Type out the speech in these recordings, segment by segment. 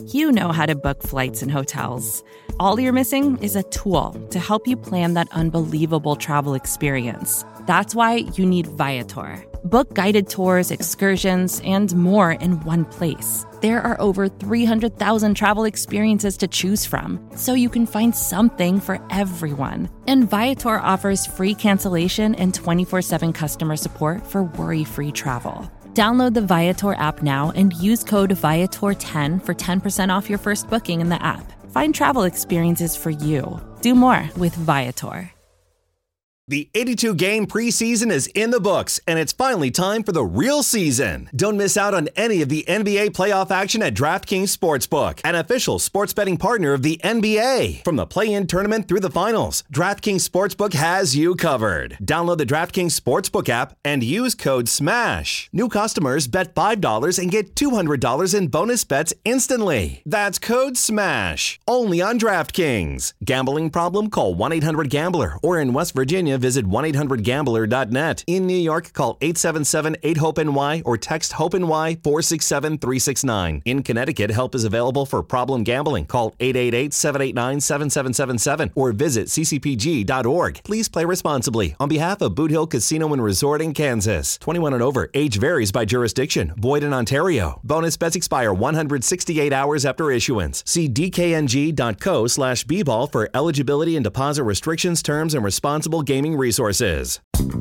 You know how to book flights and hotels. All you're missing is a tool to help you plan that unbelievable travel experience. That's why you need Viator. Book guided tours, excursions, and more in one place. There are over 300,000 travel experiences to choose from, so you can find something for everyone. And Viator offers free cancellation and 24/7 customer support for worry-free travel. Download the Viator app now and use code Viator10 for 10% off your first booking in the app. Find travel experiences for you. Do more with Viator. The 82-game preseason is in the books, and it's finally time for the real season. Don't miss out on any of the NBA playoff action at DraftKings Sportsbook, an official sports betting partner of the NBA. From the play-in tournament through the finals, DraftKings Sportsbook has you covered. Download the DraftKings Sportsbook app and use code SMASH. New customers bet $5 and get $200 in bonus bets instantly. That's code SMASH. Only on DraftKings. Gambling problem? Call 1-800-GAMBLER. Or in West Virginia, visit 1-800-GAMBLER.net. In New York, call 877-8-HOPE-NY or text HOPE-NY 467-369. In Connecticut, help is available for problem gambling. Call 888-789-7777 or visit ccpg.org. Please play responsibly. On behalf of Boot Hill Casino and Resort in Kansas. 21 and over. Age varies by jurisdiction. Void in Ontario. Bonus bets expire 168 hours after issuance. See dkng.co/bball for eligibility and deposit restrictions, terms, and responsible gaming resources.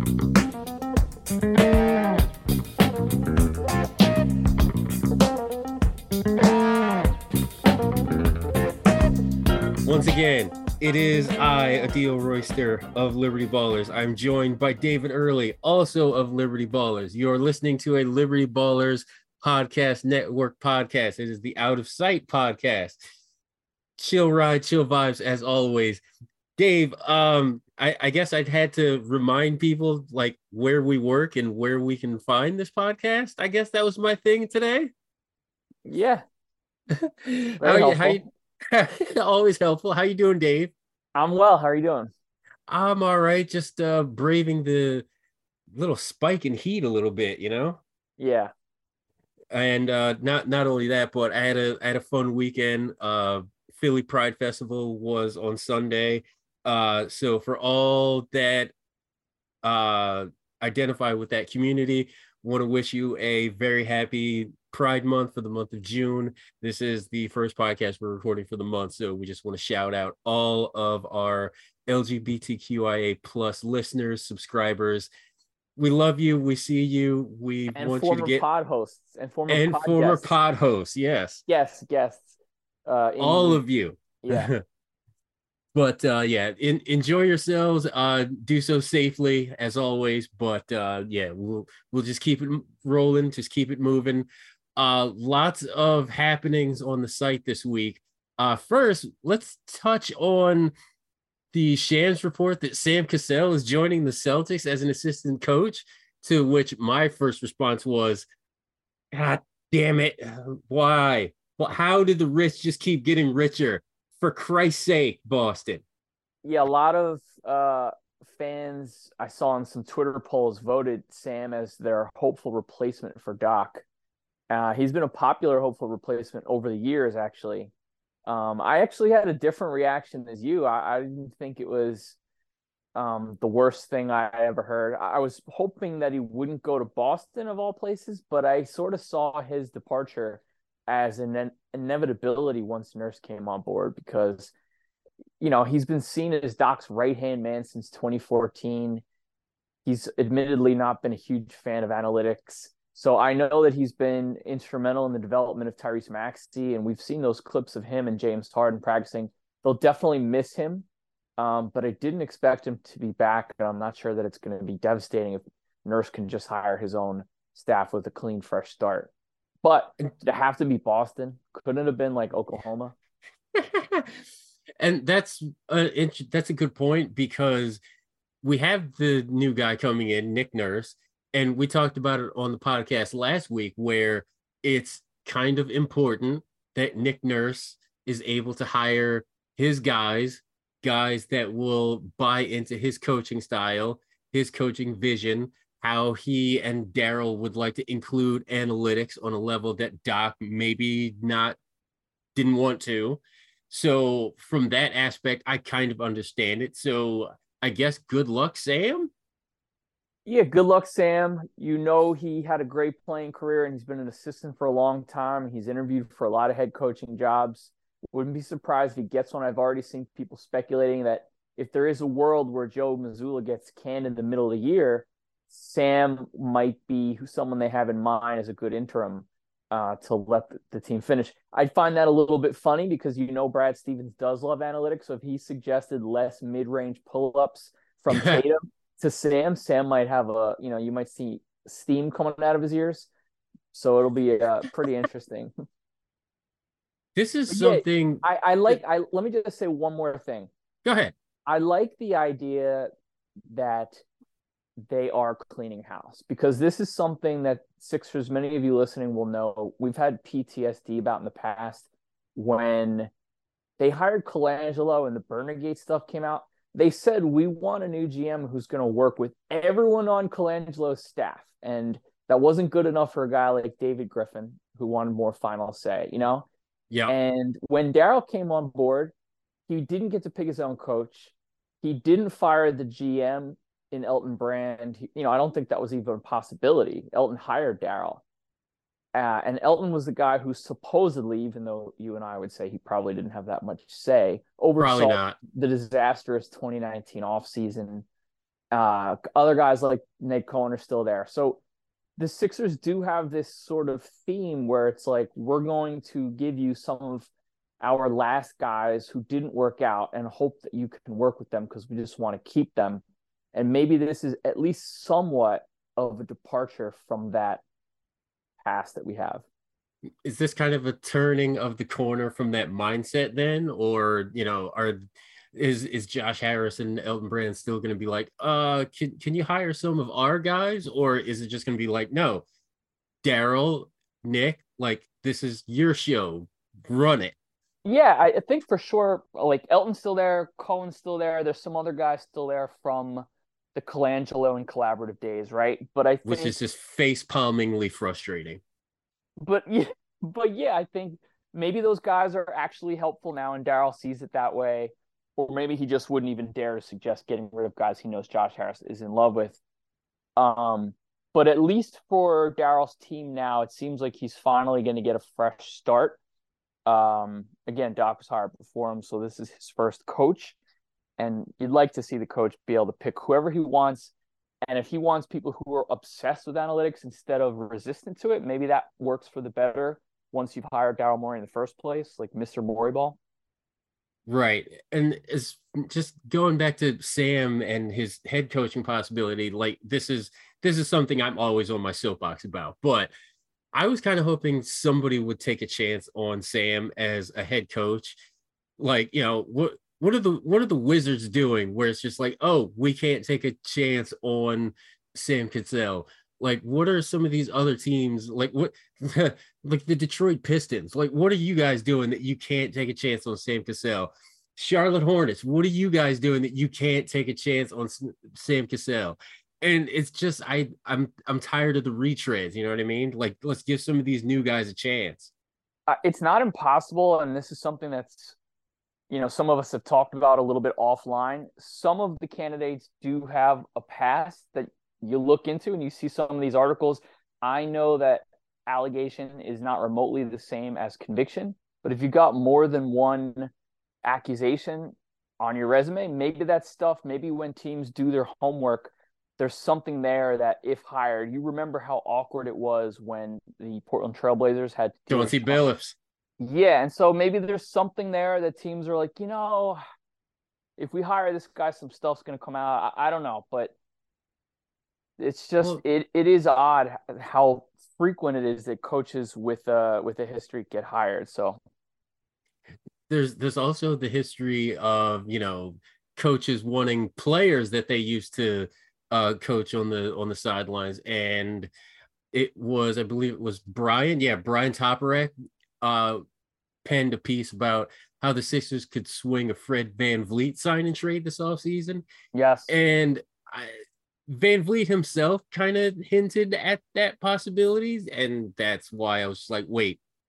Once again, it is I, Adil Royster of Liberty Ballers. I'm joined by David Early, also of Liberty Ballers. You're listening to a Liberty Ballers podcast network podcast. It is the Out of Sight podcast. Chill ride, chill vibes as always. Dave, I guess I'd had to remind people like where we work and where we can find this podcast. I guess that was my thing today. Yeah. How you always helpful. How you doing, Dave? I'm well. How are you doing? I'm all right. Just braving the little spike in heat a little bit, you know? Yeah. And not only that, but I had a fun weekend. Philly Pride Festival was on Sunday. So for all that identify with that community, want to wish you a very happy Pride Month for the month of June. This is the first podcast we're recording for the month, so we just want to shout out all of our LGBTQIA plus listeners, subscribers. We love you. We see you. We want you to get pod hosts and former pod hosts. Yes, guests. All of you. Yeah. But enjoy yourselves. Do so safely as always. But we'll just keep it rolling, just keep it moving. Lots of happenings on the site this week. First, let's touch on the Shams report that Sam Cassell is joining the Celtics as an assistant coach. To which my first response was, "God damn it! Why? Well, how did the rich just keep getting richer? For Christ's sake, Boston." Yeah, a lot of fans I saw in some Twitter polls voted Sam as their hopeful replacement for Doc. He's been a popular hopeful replacement over the years, actually. I actually had a different reaction as you. I didn't think it was the worst thing I ever heard. I was hoping that he wouldn't go to Boston, of all places, but I sort of saw his departure as an inevitability once Nurse came on board because, he's been seen as Doc's right-hand man since 2014. He's admittedly not been a huge fan of analytics. So I know that he's been instrumental in the development of Tyrese Maxey, and we've seen those clips of him and James Harden practicing. They'll definitely miss him, but I didn't expect him to be back, and I'm not sure that it's going to be devastating if Nurse can just hire his own staff with a clean, fresh start. But to have to be Boston, couldn't have been like Oklahoma. And that's a good point because we have the new guy coming in, Nick Nurse, and we talked about it on the podcast last week where it's kind of important that Nick Nurse is able to hire his guys that will buy into his coaching style, his coaching vision, how he and Daryl would like to include analytics on a level that Doc maybe not didn't want to. So from that aspect, I kind of understand it. So I guess good luck, Sam. Yeah, good luck, Sam. You know, he had a great playing career and he's been an assistant for a long time. He's interviewed for a lot of head coaching jobs. Wouldn't be surprised if he gets one. I've already seen people speculating that if there is a world where Joe Mazzulla gets canned in the middle of the year, Sam might be someone they have in mind as a good interim to let the team finish. I'd find that a little bit funny because you know Brad Stevens does love analytics. So if he suggested less mid-range pull-ups from Tatum to Sam, Sam might have you might see steam coming out of his ears. So it'll be pretty interesting. This is Yeah, something. let me just say one more thing. Go ahead. I like the idea that they are cleaning house because this is something that Sixers, many of you listening will know. We've had PTSD about in the past when they hired Colangelo and the Burnergate stuff came out. They said, we want a new GM who's going to work with everyone on Colangelo's staff. And that wasn't good enough for a guy like David Griffin, who wanted more final say, you know? Yeah. And when Daryl came on board, he didn't get to pick his own coach. He didn't fire the GM in Elton Brand. I don't think that was even a possibility. Elton hired Daryl. And Elton was the guy who supposedly, even though you and I would say he probably didn't have that much say, oversaw the disastrous 2019 offseason. Other guys like Nate Cohen are still there. So the Sixers do have this sort of theme where it's like, we're going to give you some of our last guys who didn't work out and hope that you can work with them because we just want to keep them. And maybe this is at least somewhat of a departure from that past that we have. Is this kind of a turning of the corner from that mindset then? Or, is Josh Harris and Elton Brand still going to be like, can you hire some of our guys? Or is it just going to be like, no, Daryl, Nick, like, this is your show, run it. Yeah, I think for sure, like Elton's still there, Cohen's still there. There's some other guys still there from the Colangelo and collaborative days, right? But I think, which is just face palmingly frustrating. But yeah, I think maybe those guys are actually helpful now, and Daryl sees it that way, or maybe he just wouldn't even dare to suggest getting rid of guys he knows Josh Harris is in love with. But at least for Daryl's team now, it seems like he's finally going to get a fresh start. Again, Doc was hired before him, so this is his first coach. And you'd like to see the coach be able to pick whoever he wants. And if he wants people who are obsessed with analytics instead of resistant to it, maybe that works for the better once you've hired Daryl Morey in the first place, like Mr. Morey ball. Right. And it's just going back to Sam and his head coaching possibility, like this is something I'm always on my soapbox about. But I was kind of hoping somebody would take a chance on Sam as a head coach. Like, what are the Wizards doing where it's just like, oh, we can't take a chance on Sam Cassell? Like, what are some of these other teams like? What like the Detroit Pistons? Like, what are you guys doing that you can't take a chance on Sam Cassell? Charlotte Hornets, what are you guys doing that you can't take a chance on Sam Cassell? And it's just I'm tired of the retreads. You know what I mean? Like, let's give some of these new guys a chance. It's not impossible, and this is something that's some of us have talked about a little bit offline. Some of the candidates do have a past that you look into and you see some of these articles. I know that allegation is not remotely the same as conviction, but if you got more than one accusation on your resume, maybe that stuff, maybe when teams do their homework, there's something there that if hired, you remember how awkward it was when the Portland Trailblazers had Chauncey Billups. Yeah, and so maybe there's something there that teams are like, if we hire this guy, some stuff's going to come out. I don't know, but it's just it is odd how frequent it is that coaches with a history get hired. So there's also the history of coaches wanting players that they used to coach on the sidelines, and I believe it was Brian Toporek penned a piece about how the Sixers could swing a Fred VanVleet sign and trade this offseason. Yes. And VanVleet himself kind of hinted at that possibilities. And that's why I was like, wait,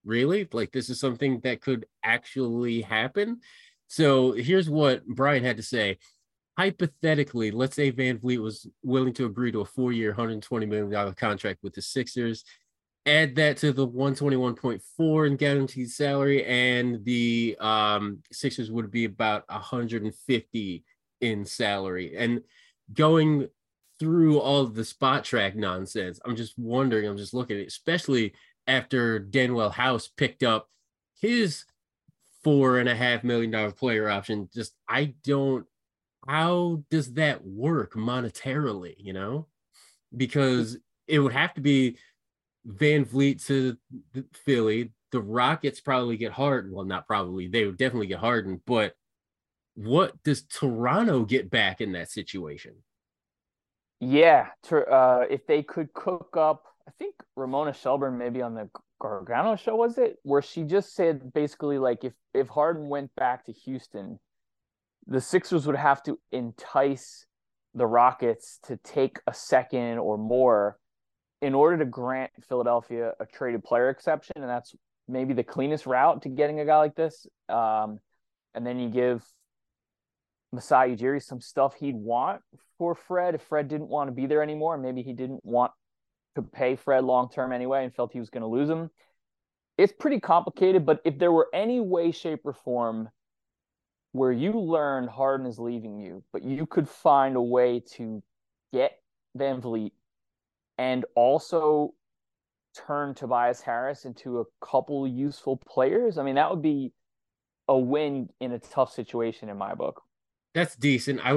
really? Like, this is something that could actually happen? So here's what Brian had to say. Hypothetically, let's say Van Vliet was willing to agree to a 4-year, $120 million contract with the Sixers. Add that to the 121.4 in guaranteed salary, and the Sixers would be about 150 in salary. And going through all of the spot track nonsense, I'm just wondering, I'm just looking at it, especially after Danuel House picked up his $4.5 million player option. Just, I don't, how does that work monetarily, Because it would have to be Van Vliet to Philly. The Rockets probably get Harden. Well, not probably. They would definitely get Harden. But what does Toronto get back in that situation? Yeah, if they could cook up, I think Ramona Shelburne maybe on the Gargano show, was it? Where she just said basically like if Harden went back to Houston, the Sixers would have to entice the Rockets to take a second or more in order to grant Philadelphia a traded player exception, and that's maybe the cleanest route to getting a guy like this. And then you give Masai Ujiri some stuff he'd want for Fred if Fred didn't want to be there anymore. Maybe he didn't want to pay Fred long term anyway and felt he was going to lose him. It's pretty complicated, but if there were any way, shape, or form where you learned Harden is leaving you, but you could find a way to get Van Vliet and also turn Tobias Harris into a couple useful players, I mean, that would be a win in a tough situation in my book. That's decent. I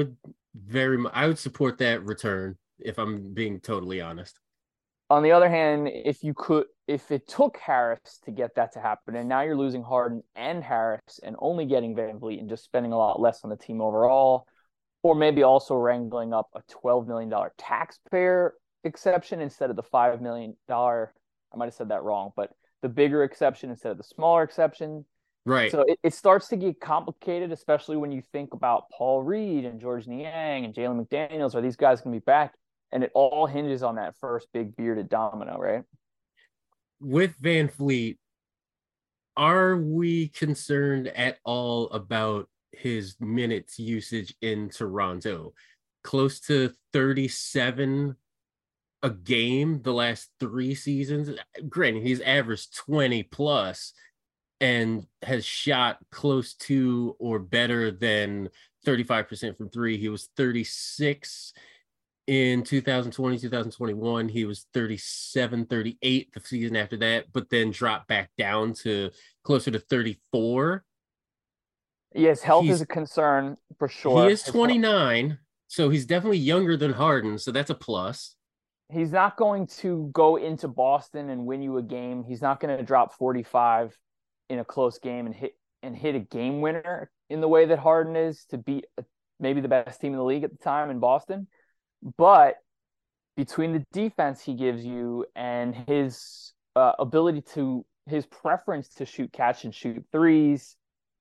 would support that return if I'm being totally honest. On the other hand, if it took Harris to get that to happen, and now you're losing Harden and Harris and only getting Van Vliet and just spending a lot less on the team overall, or maybe also wrangling up a $12 million taxpayer exception instead of the $5 million. I might have said that wrong, but the bigger exception instead of the smaller exception. Right. So it starts to get complicated, especially when you think about Paul Reed and George Niang and Jalen McDaniels. Are these guys going to be back? And it all hinges on that first big bearded domino, right? With Van Vliet, are we concerned at all about his minutes usage in Toronto? Close to 37 a game the last 3 seasons. Granted, he's averaged 20 plus and has shot close to or better than 35% from 3. He was 36 in 2020, 2021. He was 37, 38 the season after that, but then dropped back down to closer to 34. Yes, health is a concern for sure. He is 29, so he's definitely younger than Harden, so that's a plus. He's not going to go into Boston and win you a game. He's not going to drop 45 in a close game and hit a game winner in the way that Harden is to beat maybe the best team in the league at the time in Boston. But between the defense he gives you and his ability to his preference to shoot catch and shoot threes,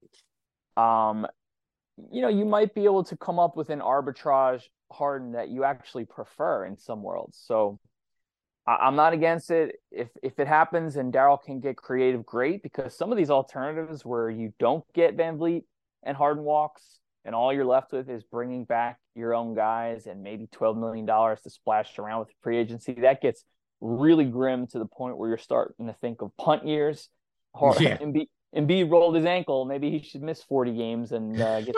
you might be able to come up with an arbitrage Harden that you actually prefer in some worlds. So I'm not against it. If it happens and Daryl can get creative, great, because some of these alternatives where you don't get Van Vliet and Harden walks and all you're left with is bringing back your own guys and maybe $12 million to splash around with free agency, that gets really grim to the point where you're starting to think of punt years. Yeah. Embiid rolled his ankle. Maybe he should miss 40 games and get.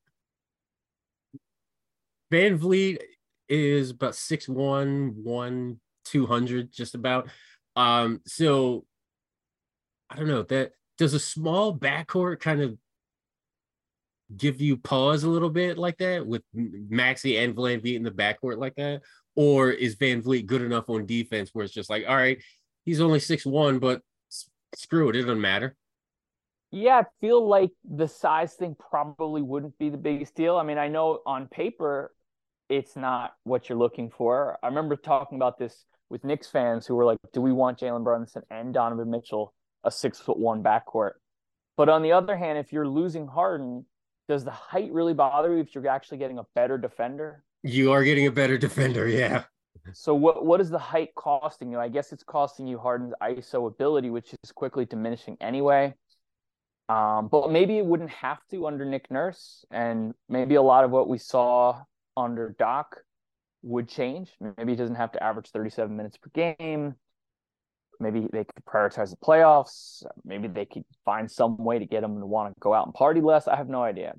Van Vliet is about 6'1", 200, just about. So I don't know, that does a small backcourt kind of give you pause a little bit like that with Maxey and Van Vliet in the backcourt like that? Or is Van Vliet good enough on defense where it's just like, all right, he's only 6'1", but screw it, it doesn't matter? Yeah, I feel like the size thing probably wouldn't be the biggest deal. I mean, I know on paper it's not what you're looking for. I remember talking about this with Knicks fans who were like, do we want Jalen Brunson and Donovan Mitchell a 6'1" backcourt? But on the other hand, if you're losing Harden, does the height really bother you if you're actually getting a better defender? You are getting a better defender, yeah. So what is the height costing you? I guess it's costing you Harden's ISO ability, which is quickly diminishing anyway. But maybe it wouldn't have to under Nick Nurse, and maybe a lot of what we saw under Doc would change. Maybe he doesn't have to average 37 minutes per game. Maybe they could prioritize the playoffs. Maybe they could find some way to get him to want to go out and party less. I have no idea.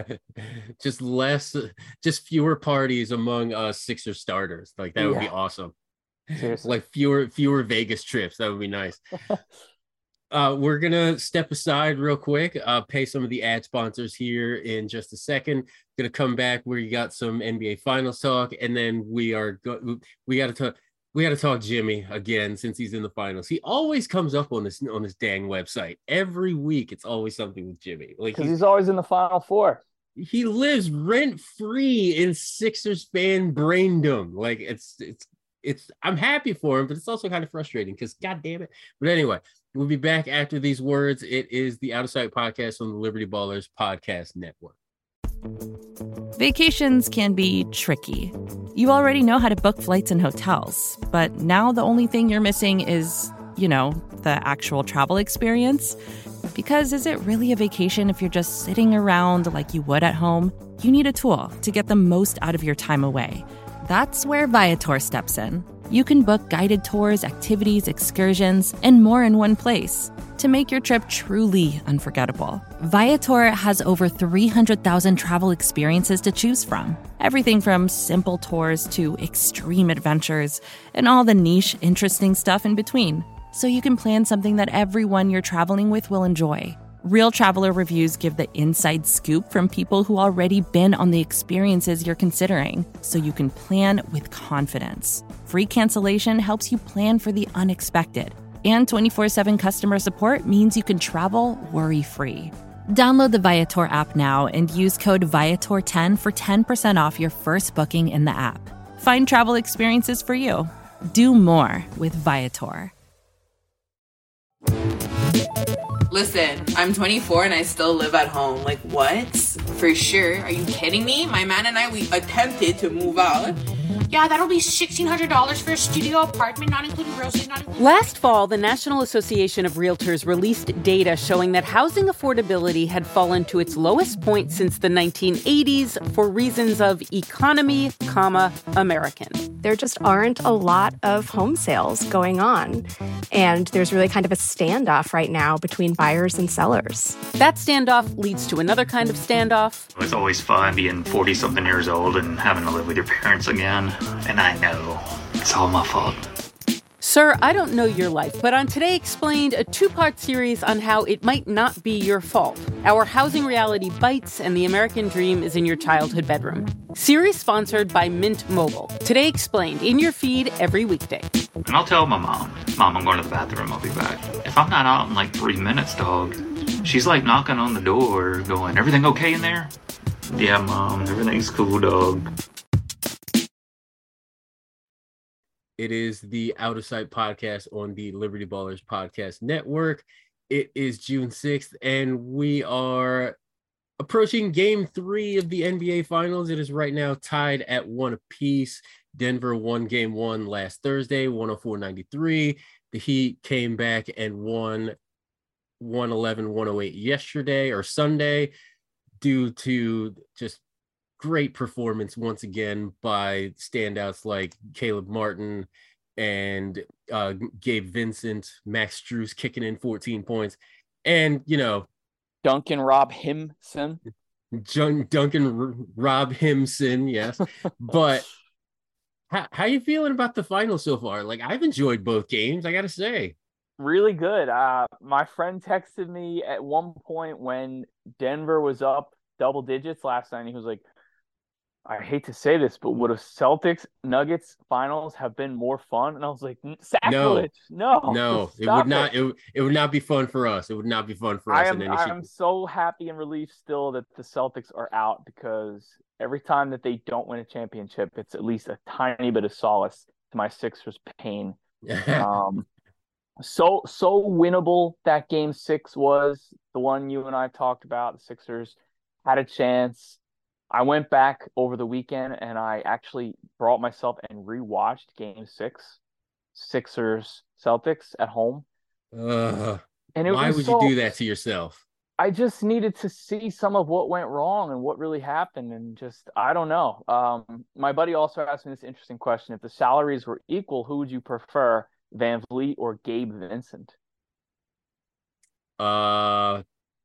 Just fewer parties among Sixer starters. Like that would be awesome. Seriously. Like fewer Vegas trips. That would be nice. We're gonna step aside real quick, pay some of the ad sponsors here in just a second. Gonna come back where you got some NBA Finals talk, and then we got to talk Jimmy again since he's in the finals. He always comes up on this dang website every week. It's always something with Jimmy, like because he's always in the Final Four. He lives rent free in Sixers fan braindom. Like it's. I'm happy for him, but it's also kind of frustrating because God damn it. But anyway, we'll be back after these words. It is the Out of Sight podcast on the Liberty Ballers Podcast Network. Vacations can be tricky. You already know how to book flights and hotels, but now the only thing you're missing is, the actual travel experience. Because is it really a vacation if you're just sitting around like you would at home? You need a tool to get the most out of your time away. That's where Viator steps in. You can book guided tours, activities, excursions, and more in one place to make your trip truly unforgettable. Viator has over 300,000 travel experiences to choose from. Everything from simple tours to extreme adventures and all the niche, interesting stuff in between. So you can plan something that everyone you're traveling with will enjoy. Real traveler reviews give the inside scoop from people who already been on the experiences you're considering, so you can plan with confidence. Free cancellation helps you plan for the unexpected. And 24/7 customer support means you can travel worry-free. Download the Viator app now and use code Viator10 for 10% off your first booking in the app. Find travel experiences for you. Do more with Viator. Listen, I'm 24 and I still live at home. Like, what? For sure. Are you kidding me? My man and I, we attempted to move out. Yeah, that'll be $1,600 for a studio apartment, not including groceries, not including... Last fall, the National Association of Realtors released data showing that housing affordability had fallen to its lowest point since the 1980s for reasons of economy, American. There just aren't a lot of home sales going on. And there's really kind of a standoff right now between buyers and sellers. That standoff leads to another kind of standoff. It's always fun being 40-something years old and having to live with your parents again. And I know it's all my fault. Sir, I don't know your life, but on Today Explained, a two-part series on how it might not be your fault. Our housing reality bites and the American dream is in your childhood bedroom. Series sponsored by Mint Mobile. Today Explained, in your feed every weekday. And I'll tell my mom, I'm going to the bathroom, I'll be back. If I'm not out in like 3 minutes, dog, she's like knocking on the door going, everything okay in there? Yeah, Mom, everything's cool, dog. It is the Out of Sight podcast on the Liberty Ballers Podcast Network. It is June 6th, and we are approaching Game 3 of the NBA Finals. It is right now tied at 1 apiece. Denver won Game 1 last Thursday, 104-93. The Heat came back and won 111-108 yesterday or Sunday due to just great performance once again by standouts like Caleb Martin and Gabe Vincent, Max Strus kicking in 14 points, and Duncan Rob Himson, yes. But how you feeling about the final so far? Like, I've enjoyed both games, I gotta say. Really good. My friend texted me at one point when Denver was up double digits last night. And he was like, I hate to say this, but would a Celtics Nuggets finals have been more fun? And I was like, sacrilege. No, it would not. It would not be fun for us. It would not be fun for us. I'm so happy and relieved still that the Celtics are out, because every time that they don't win a championship, it's at least a tiny bit of solace to my Sixers pain. So winnable that Game 6 was, the one you and I talked about. The Sixers had a chance. I went back over the weekend and I actually brought myself and rewatched Game 6, Sixers Celtics at home. And it Why was would you so do that to yourself? I just needed to see some of what went wrong and what really happened, and just I don't know. My buddy also asked me this interesting question: if the salaries were equal, who would you prefer, Van Vliet or Gabe Vincent? Uh,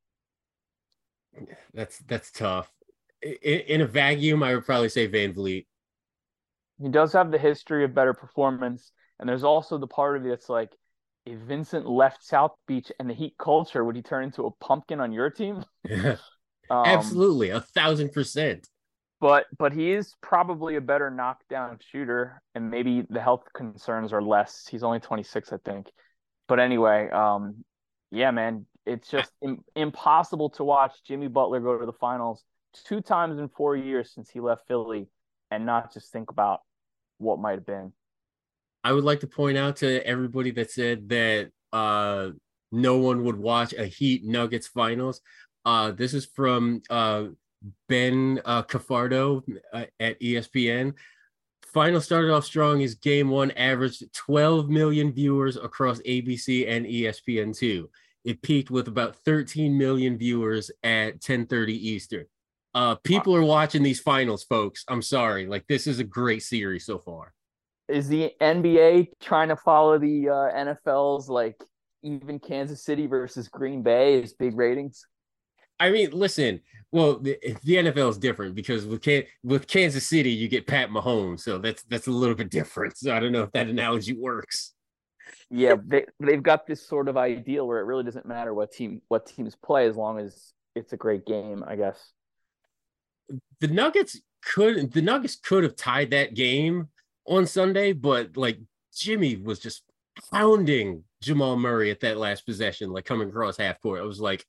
that's tough. In a vacuum, I would probably say Van Vliet. He does have the history of better performance, and there's also the part of it that's like, if Vincent left South Beach and the Heat culture, would he turn into a pumpkin on your team? Absolutely, 1,000%. But he is probably a better knockdown shooter, and maybe the health concerns are less. He's only 26, I think. But anyway, yeah, man, it's just impossible to watch Jimmy Butler go to the finals 2 times in 4 years since he left Philly and not just think about what might have been. I would like to point out to everybody that said that no one would watch a Heat Nuggets finals. This is from Ben Cafardo at ESPN. Final started off strong as game one averaged 12 million viewers across ABC and ESPN2. It peaked with about 13 million viewers at 10:30 Eastern. People are watching these finals, folks. I'm sorry. Like, this is a great series so far. Is the NBA trying to follow the NFL's, like, even Kansas City versus Green Bay is big ratings? I mean, listen, well, the NFL is different because with Kansas City, you get Pat Mahomes. So that's a little bit different. So I don't know if that analogy works. Yeah, they've got this sort of ideal where it really doesn't matter what teams play as long as it's a great game, I guess. The Nuggets could have tied that game on Sunday, but like Jimmy was just pounding Jamal Murray at that last possession, like coming across half court. I was like,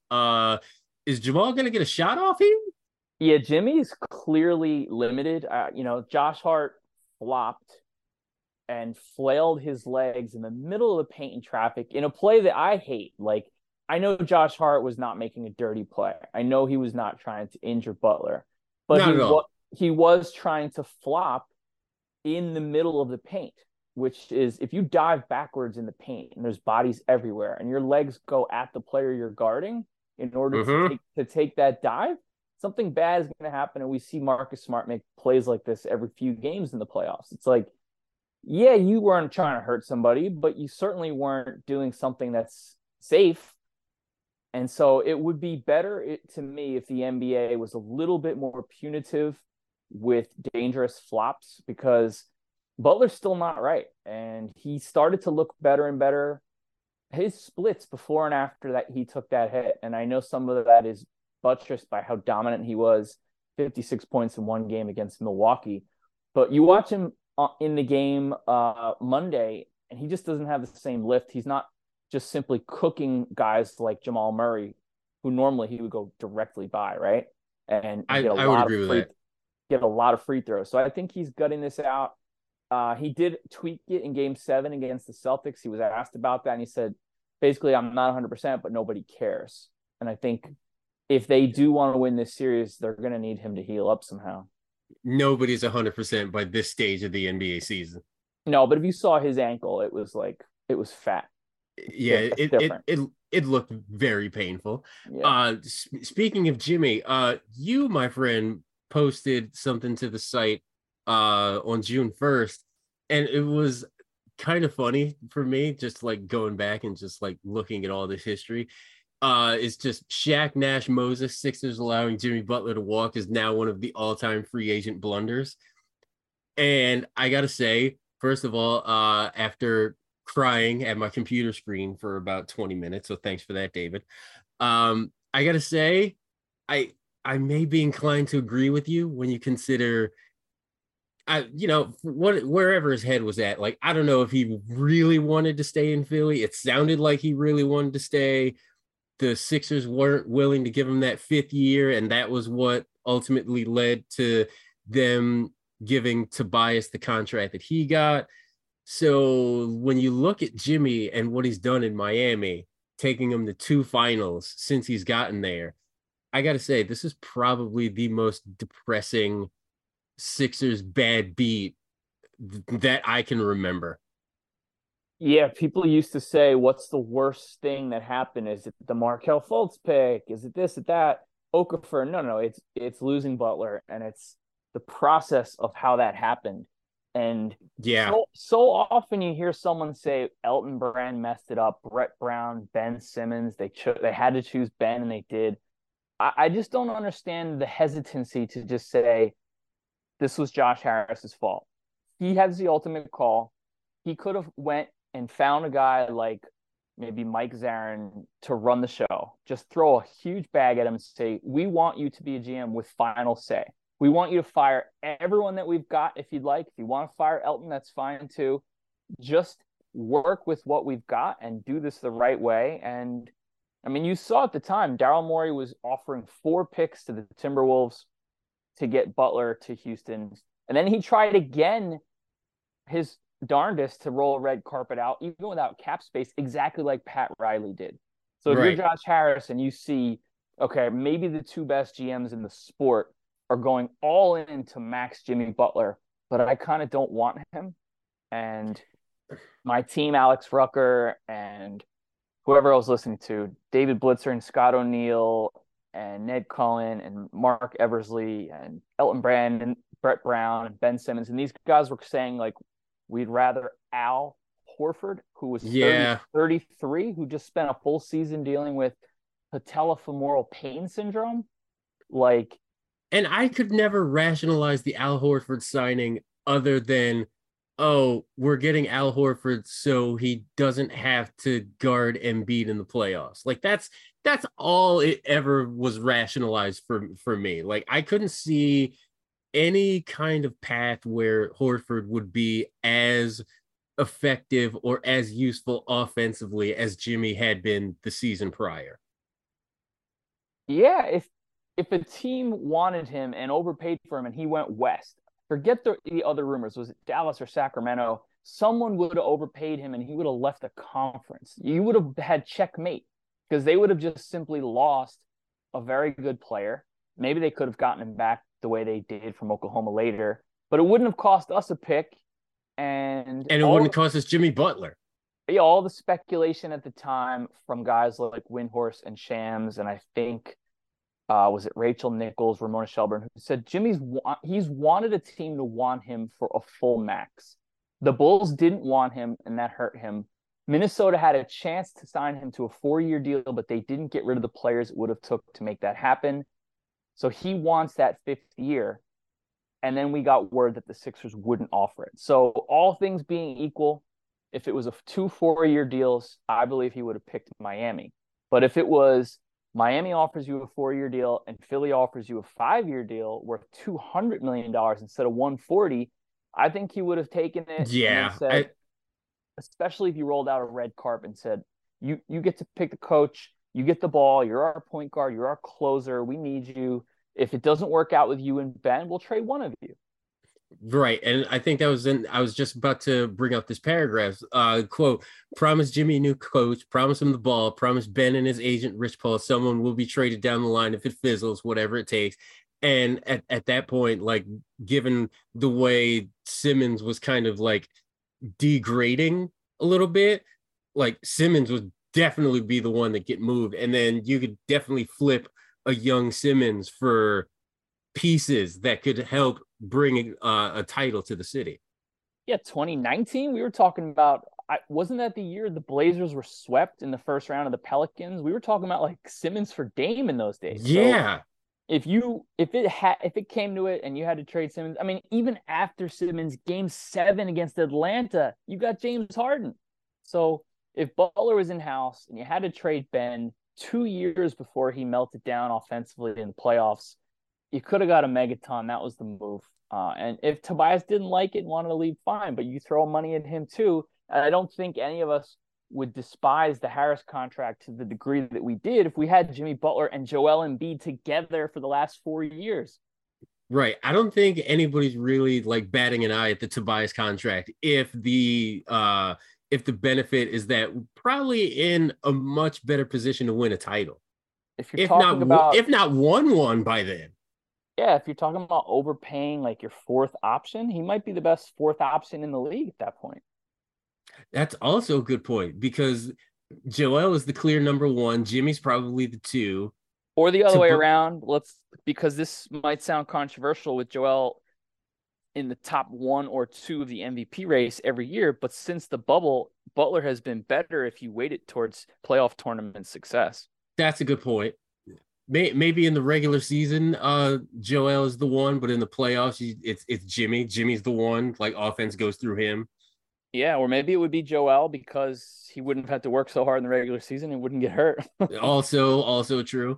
is Jamal gonna get a shot off him? Yeah, Jimmy's clearly limited. Josh Hart flopped and flailed his legs in the middle of the paint in traffic in a play that I hate. Like, I know Josh Hart was not making a dirty play. I know he was not trying to injure Butler, but he was trying to flop in the middle of the paint, which is, if you dive backwards in the paint and there's bodies everywhere and your legs go at the player you're guarding in order to take that dive, something bad is going to happen. And we see Marcus Smart make plays like this every few games in the playoffs. It's like, yeah, you weren't trying to hurt somebody, but you certainly weren't doing something that's safe. And so it would be better to me if the NBA was a little bit more punitive with dangerous flops, because Butler's still not right. And he started to look better and better. His splits before and after that, he took that hit. And I know some of that is buttressed by how dominant he was, 56 points in one game against Milwaukee. But you watch him in the game Monday, and he just doesn't have the same lift. He's not just simply cooking guys like Jamal Murray, who normally he would go directly by, right? And I would agree with that. Get a lot of free throws. So I think he's gutting this out. He did tweak it in game 7 against the Celtics. He was asked about that, and he said, basically, I'm not 100%, but nobody cares. And I think if they do want to win this series, they're going to need him to heal up somehow. Nobody's 100% by this stage of the NBA season. No, but if you saw his ankle, it was fat. Yeah, it looked very painful. Yeah. Speaking of Jimmy, you, my friend, posted something to the site on June 1st, and it was kind of funny for me, just like going back and just like looking at all this history. It's just Shaq, Nash, Moses, Sixers allowing Jimmy Butler to walk is now one of the all-time free agent blunders. And I gotta say, first of all, after crying at my computer screen for about 20 minutes, so thanks for that, David. I gotta say, I may be inclined to agree with you when you consider, wherever his head was at. Like, I don't know if he really wanted to stay in Philly. It sounded like he really wanted to stay. The Sixers weren't willing to give him that 5th year, and that was what ultimately led to them giving Tobias the contract that he got. So when you look at Jimmy and what he's done in Miami, taking him to 2 finals since he's gotten there, I got to say, this is probably the most depressing Sixers bad beat that I can remember. Yeah, people used to say, what's the worst thing that happened? Is it the Markelle Fultz pick? Is it this, it that? Okafor? No, it's losing Butler, and it's the process of how that happened. And yeah, so often you hear someone say Elton Brand messed it up, Brett Brown, Ben Simmons, they had to choose Ben and they did. I just don't understand the hesitancy to just say this was Josh Harris's fault. He has the ultimate call. He could have went and found a guy like maybe Mike Zarin to run the show. Just throw a huge bag at him and say, we want you to be a GM with final say. We want you to fire everyone that we've got if you'd like. If you want to fire Elton, that's fine too. Just work with what we've got and do this the right way. And I mean, you saw at the time, Daryl Morey was offering 4 picks to the Timberwolves to get Butler to Houston. And then he tried again his darndest to roll a red carpet out, even without cap space, exactly like Pat Riley did. So if you're Josh Harris and you see, okay, maybe the 2 best GMs in the sport are going all in to max Jimmy Butler, but I kind of don't want him. And my team, Alex Rucker and whoever I was listening to, David Blitzer and Scott O'Neill and Ned Cohen and Mark Eversley and Elton Brand and Brett Brown and Ben Simmons. And these guys were saying, like, we'd rather Al Horford, who was 33, who just spent a full season dealing with patellofemoral pain syndrome. Like, and I could never rationalize the Al Horford signing other than, oh, we're getting Al Horford so he doesn't have to guard Embiid in the playoffs. Like that's all it ever was rationalized for me. Like I couldn't see any kind of path where Horford would be as effective or as useful offensively as Jimmy had been the season prior. Yeah, if a team wanted him and overpaid for him and he went west, forget the other rumors, was it Dallas or Sacramento? Someone would have overpaid him and he would have left the conference. You would have had checkmate because they would have just simply lost a very good player. Maybe they could have gotten him back the way they did from Oklahoma later, but it wouldn't have cost us a pick. And it wouldn't cost us Jimmy Butler. Yeah, all the speculation at the time from guys like Windhorst and Shams, and I think was it Rachel Nichols, Ramona Shelburne, who said he's wanted a team to want him for a full max. The Bulls didn't want him, and that hurt him. Minnesota had a chance to sign him to a 4-year deal, but they didn't get rid of the players it would have took to make that happen. So he wants that 5th year. And then we got word that the Sixers wouldn't offer it. So all things being equal, if it was 2 4-year deals, I believe he would have picked Miami. But if it was Miami offers you a 4-year deal and Philly offers you a 5-year deal worth $200 million instead of $140, I think he would have taken it. Yeah. Especially if you rolled out a red carpet and said, you get to pick the coach, you get the ball, you're our point guard, you're our closer, we need you. If it doesn't work out with you and Ben, we'll trade one of you. Right. And I think I was just about to bring up this paragraph. Quote, promise Jimmy a new coach, promise him the ball, promise Ben and his agent, Rich Paul, someone will be traded down the line if it fizzles, whatever it takes. And at that point, like, given the way Simmons was kind of like degrading a little bit, like Simmons would definitely be the one that get moved. And then you could definitely flip a young Simmons for pieces that could help bring a title to the city. Yeah, 2019, we were talking about, wasn't that the year the Blazers were swept in the first round of the Pelicans? We were talking about like Simmons for Dame in those days. Yeah. So if it came to it and you had to trade Simmons, I mean, even after Simmons game 7 against Atlanta, you got James Harden. So if Butler was in house and you had to trade Ben 2 years before he melted down offensively in the playoffs, you could have got a Megaton. That was the move. And if Tobias didn't like it and wanted to leave, fine, but you throw money at him too. And I don't think any of us would despise the Harris contract to the degree that we did if we had Jimmy Butler and Joel Embiid together for the last 4 years. Right. I don't think anybody's really like batting an eye at the Tobias contract if the benefit is that we're probably in a much better position to win a title. if you're talking about, if not one by then. yeah, if you're talking about overpaying like your fourth option, he might be the best fourth option in the league at that point. That's also a good point because Joel is the clear number one. Jimmy's probably the two. Or the other way around. Because this might sound controversial with Joel in the top 1 or 2 of the MVP race every year, but since the bubble, Butler has been better if you weight it towards playoff tournament success. That's a good point. Maybe in the regular season, Joel is the one, but in the playoffs, it's Jimmy. Jimmy's the one. Like offense goes through him. Yeah, or maybe it would be Joel because he wouldn't have had to work so hard in the regular season and wouldn't get hurt. also true.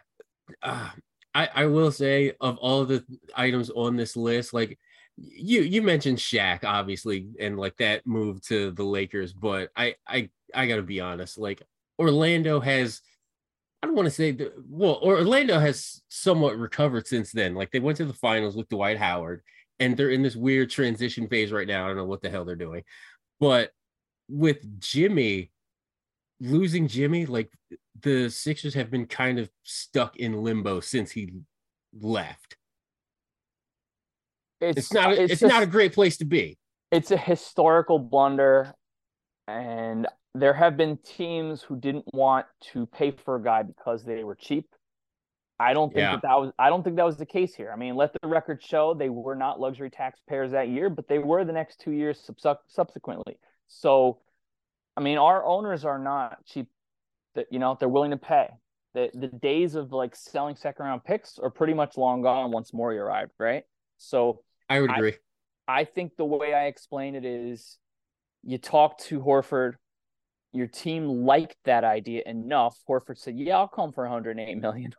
I will say of all the items on this list, like you mentioned Shaq, obviously, and like that move to the Lakers, but I gotta be honest, like Orlando has, I don't want to say Orlando has somewhat recovered since then. Like they went to the finals with Dwight Howard, and they're in this weird transition phase right now. I don't know what the hell they're doing, but with Jimmy, losing Jimmy, like the Sixers have been kind of stuck in limbo since he left. It's not a great place to be. It's a historical blunder, and there have been teams who didn't want to pay for a guy because they were cheap. I don't think that was the case here. I mean, let the record show they were not luxury taxpayers that year, but they were the next 2 years subsequently. So, I mean, our owners are not cheap. That they're willing to pay. The days of like selling second round picks are pretty much long gone once Morey arrived, right? So I would agree. I think the way I explain it is, you talk to Horford, your team liked that idea enough. Horford said, "Yeah, I'll come for $108 million."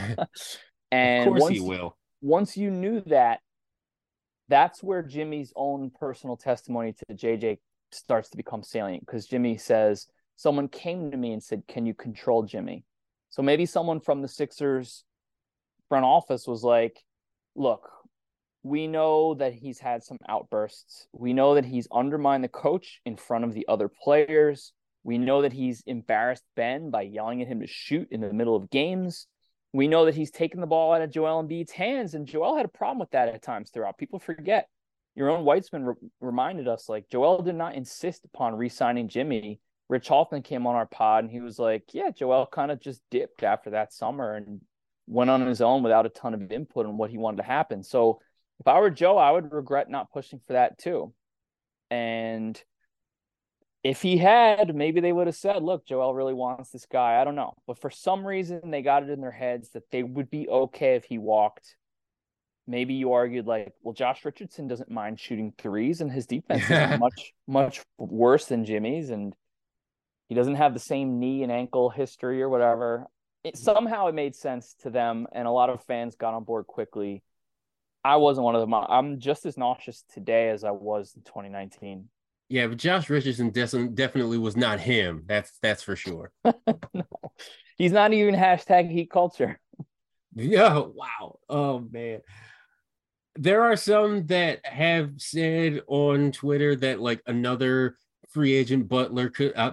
And of course he will. Once you knew that, that's where Jimmy's own personal testimony to JJ starts to become salient, because Jimmy says, someone came to me and said, "Can you control Jimmy?" So maybe someone from the Sixers front office was like, "Look, we know that he's had some outbursts. We know that he's undermined the coach in front of the other players. We know that he's embarrassed Ben by yelling at him to shoot in the middle of games. We know that he's taken the ball out of Joel Embiid's hands, and Joel had a problem with that at times throughout. People forget. Your own Weitzman reminded us, like, Joel did not insist upon re-signing Jimmy. Rich Hoffman came on our pod, and he was like, yeah, Joel kind of just dipped after that summer and went on his own without a ton of input on what he wanted to happen." So if I were Joe, I would regret not pushing for that too. And if he had, maybe they would have said, "Look, Joel really wants this guy." I don't know. But for some reason, they got it in their heads that they would be okay if he walked. Maybe you argued like, well, Josh Richardson doesn't mind shooting threes, and his defense is much, much worse than Jimmy's, and he doesn't have the same knee and ankle history or whatever. Somehow it made sense to them, and a lot of fans got on board quickly. I wasn't one of them. I'm just as nauseous today as I was in 2019. Yeah, but Josh Richardson definitely was not him. That's for sure. No, he's not even hashtag heat culture. Yeah, wow. Oh, man. There are some that have said on Twitter that like another free agent blunder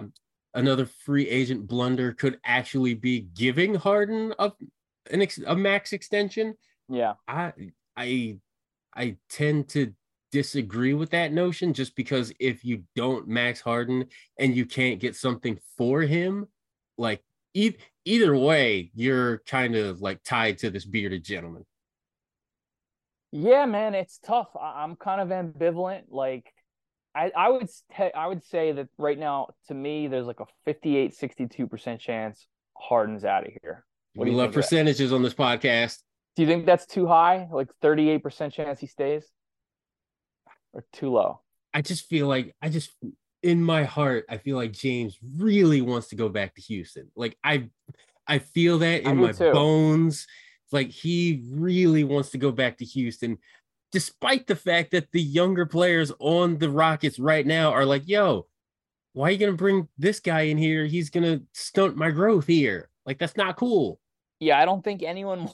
could actually be giving Harden a max extension. Yeah. I tend to disagree with that notion, just because if you don't max Harden and you can't get something for him, like either way, you're kind of like tied to this bearded gentleman. Yeah, man, it's tough. I'm kind of ambivalent. Like, I would say that right now, to me, there's like a 58-62% chance Harden's out of here. We love percentages on this podcast. Do you think that's too high? Like 38% chance he stays? Or too low? I just feel like, in my heart, I feel like James really wants to go back to Houston. Like I feel that in my bones. Like he really wants to go back to Houston, despite the fact that the younger players on the Rockets right now are like, yo, why are you going to bring this guy in here? He's going to stunt my growth here. Like, that's not cool. Yeah, I don't think anyone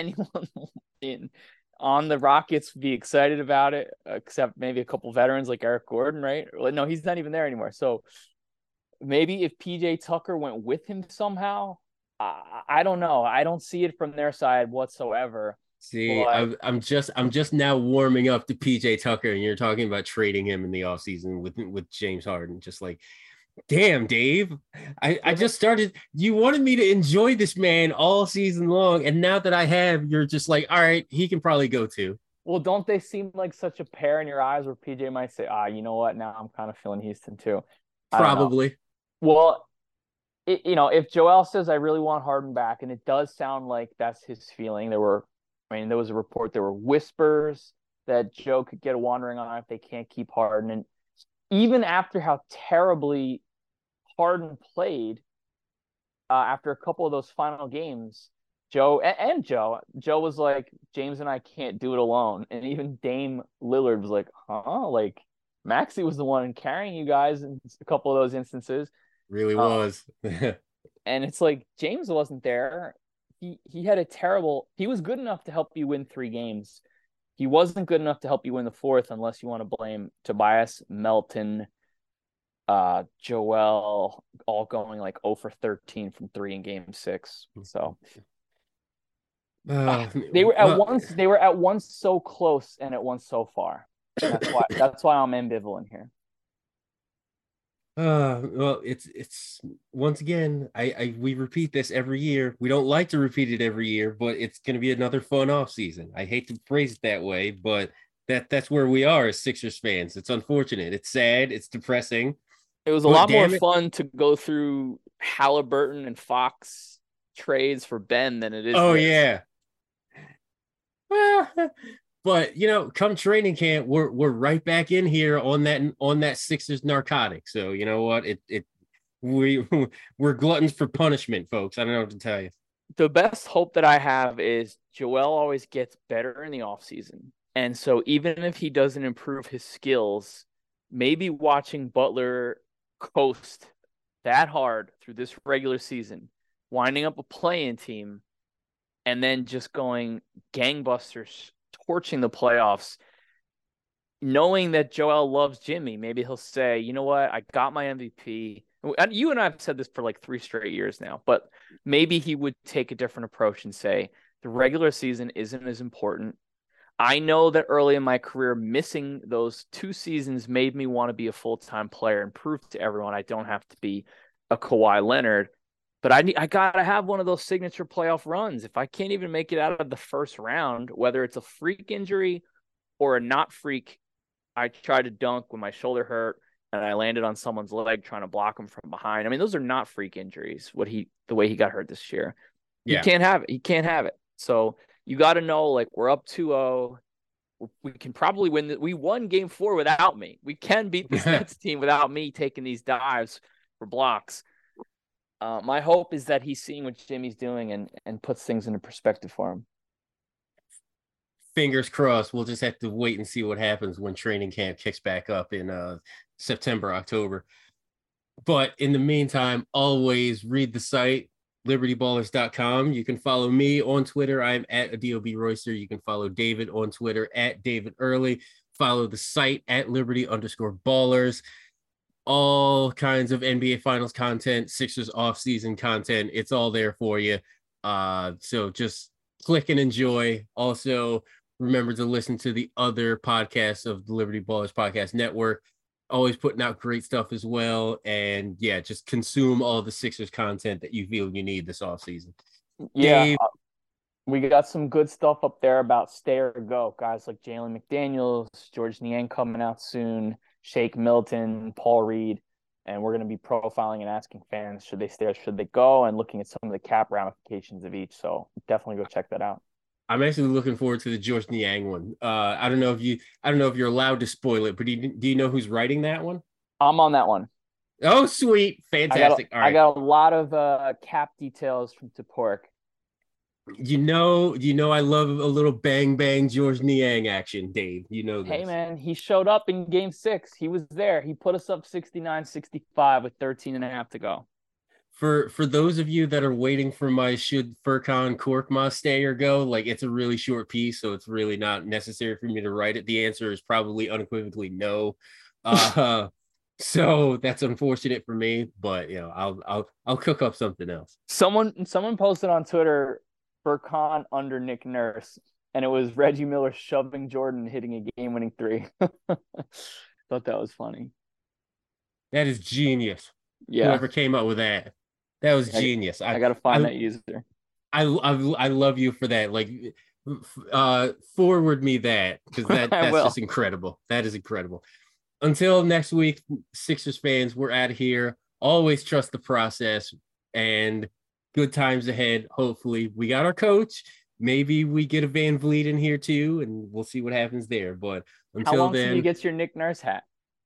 on the Rockets would be excited about it, except maybe a couple veterans like Eric Gordon, right? No, he's not even there anymore. So maybe if PJ Tucker went with him somehow, I don't know. I don't see it from their side whatsoever. See, But I'm just now warming up to PJ Tucker, and you're talking about trading him in the offseason with James Harden. Just like, damn, Dave. I just started. You wanted me to enjoy this man all season long, and now that I have, you're just like, all right, he can probably go too. well, don't they seem like such a pair in your eyes where PJ might say, you know what? Now I'm kind of feeling Houston too. Probably. Well, if Joel says I really want Harden back, and it does sound like that's his feeling, there was a report, there were whispers that Joe could get a wandering eye if they can't keep Harden. And even after how terribly Harden played, after a couple of those final games, Joe was like, James and I can't do it alone. And even Dame Lillard was like, like Maxey was the one carrying you guys in a couple of those instances. Really was. And it's like James wasn't there. He had he was good enough to help you win 3 games. He wasn't good enough to help you win the 4th, unless you want to blame Tobias, Melton, Joel, all going like 0 for 13 from 3 in game 6. So they were at once so close and at once so far. That's why I'm ambivalent here. Well, it's once again, we repeat this every year. We don't like to repeat it every year, but it's going to be another fun off season. I hate to phrase it that way, but that's where we are as Sixers fans. It's unfortunate. It's sad. It's depressing. It was a lot more fun to go through Halliburton and Fox trades for Ben than it is. Oh, yeah. Well, but come training camp, we're right back in here on that Sixers narcotic. So you know what? We're gluttons for punishment, folks. I don't know what to tell you. The best hope that I have is Joel always gets better in the offseason. And so even if he doesn't improve his skills, maybe watching Butler coast that hard through this regular season, winding up a play-in team, and then just going gangbusters, torching the playoffs, knowing that Joel loves Jimmy, maybe he'll say, you know what, I got my MVP. And you and I have said this for like 3 straight years now, but maybe he would take a different approach and say, the regular season isn't as important. I know that early in my career, missing those 2 seasons made me want to be a full-time player and prove to everyone I don't have to be a Kawhi Leonard. But I got to have one of those signature playoff runs. If I can't even make it out of the first round, whether it's a freak injury or a not freak, I tried to dunk when my shoulder hurt and I landed on someone's leg trying to block him from behind. I mean, those are not freak injuries, the way he got hurt this year. Yeah. He can't have it. He can't have it. So you got to know, like, we're up 2-0. We can probably win. We won game 4 without me. We can beat this Nets team without me taking these dives for blocks. My hope is that he's seeing what Jimmy's doing and puts things into perspective for him. Fingers crossed. We'll just have to wait and see what happens when training camp kicks back up in September, October. But in the meantime, always read the site, libertyballers.com. You can follow me on Twitter. I'm at Adobe Royster. You can follow David on Twitter at David Early. Follow the site at Liberty_Ballers. All kinds of NBA Finals content, Sixers off-season content. It's all there for you. So just click and enjoy. Also, remember to listen to the other podcasts of the Liberty Ballers Podcast Network. Always putting out great stuff as well. And yeah, just consume all the Sixers content that you feel you need this offseason. Yeah, Dave, we got some good stuff up there about stay or go. Guys like Jalen McDaniels, George Niang coming out soon, Shake Milton, Paul Reed. And we're going to be profiling and asking fans, should they stay or should they go, and looking at some of the cap ramifications of each. So definitely go check that out. I'm actually looking forward to the George Niang one. I don't know if you're allowed to spoil it, but do you know who's writing that one? I'm on that one. Oh, sweet. Fantastic. All right. I got a lot of cap details from Topork. You know, I love a little bang bang George Niang action, Dave. You know this. Hey man, he showed up in game 6. He was there. He put us up 69-65 with 13 and a half to go. For those of you that are waiting for my should Furkan Korkmaz stay or go, like, it's a really short piece, so it's really not necessary for me to write it. The answer is probably unequivocally no. So that's unfortunate for me, but I'll cook up something else. Someone posted on Twitter Furkan under Nick Nurse, and it was Reggie Miller shoving Jordan, hitting a game-winning 3. Thought that was funny. That is genius. Yeah. Whoever came up with that was genius. I gotta find that user. I love you for that. Like, forward me that, because that's just incredible. That is incredible. Until next week, Sixers fans, we're out of here. Always trust the process, and good times ahead. Hopefully, we got our coach. Maybe we get a Van Vliet in here too, and we'll see what happens there. But until how long then, till you get your Nick Nurse hat?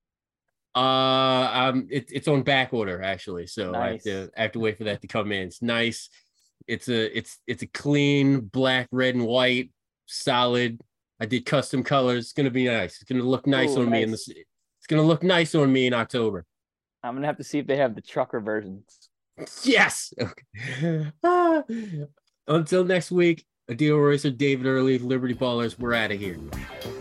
It's on back order actually, so nice. I have to wait for that to come in. It's nice. It's a clean black, red, and white, solid. I did custom colors. It's gonna be nice. It's gonna look nice on me in the. It's gonna look nice on me in October. I'm gonna have to see if they have the trucker versions. Yes. Okay. Until next week, Adil Royce or David Early, Liberty Ballers. We're out of here.